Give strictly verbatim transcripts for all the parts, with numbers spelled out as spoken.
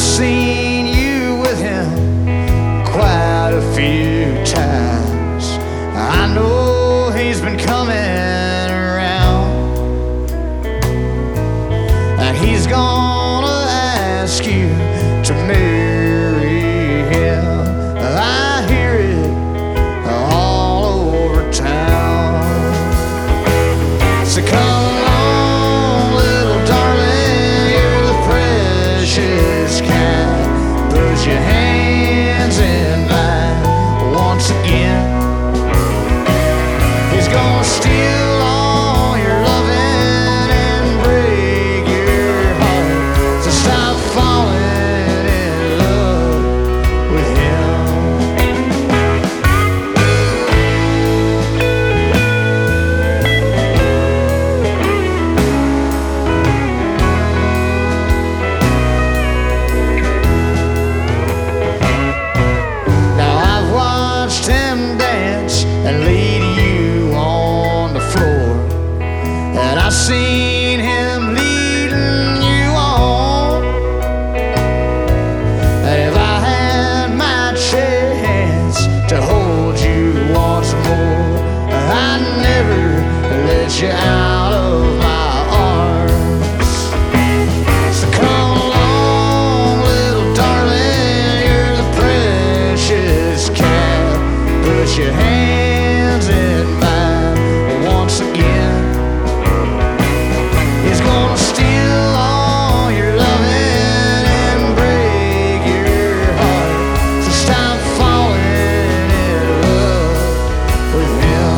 seen you with him quite a few times. I know he's been coming around, and he's gonna ask you to marry him. I hear it all over town. So come along, little darling, you're the precious kind. Put your hands in mine once again. He's gonna steal all your loving and break your heart. So stop falling in love with him. Now I've watched him dance and lead you on the floor, and I've seen him leading you on. And if I had my chance to hold you once more, I'd never let you out of my arms. So come along, little darling, you're the precious cat. Put your hands in mine once again. He's gonna steal all your loving and break your heart. So stop falling in love with him.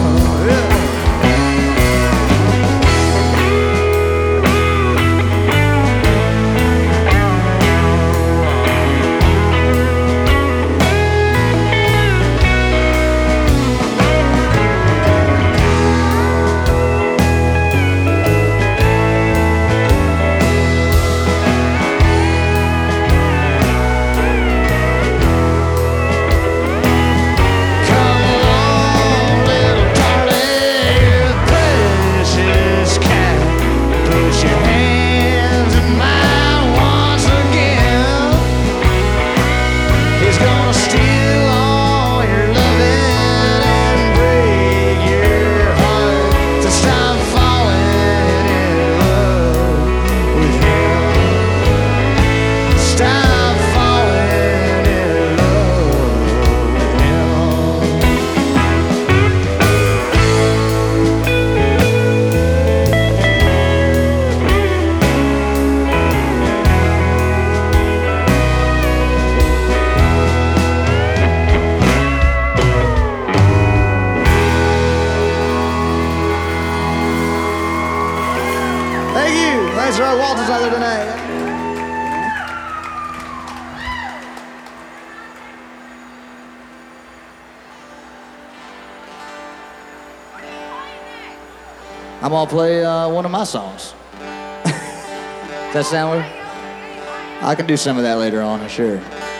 Come along, little darling, you're the precious cat. Put your hands in mine once again. He's gonna steal all your loving and break your heart. So stop falling in love with him. Stop falling in love with him. Thank you. Thanks, Roy Walters out there tonight. I'm gonna play uh, one of my songs. Does that sound weird? I can do some of that later on, sure.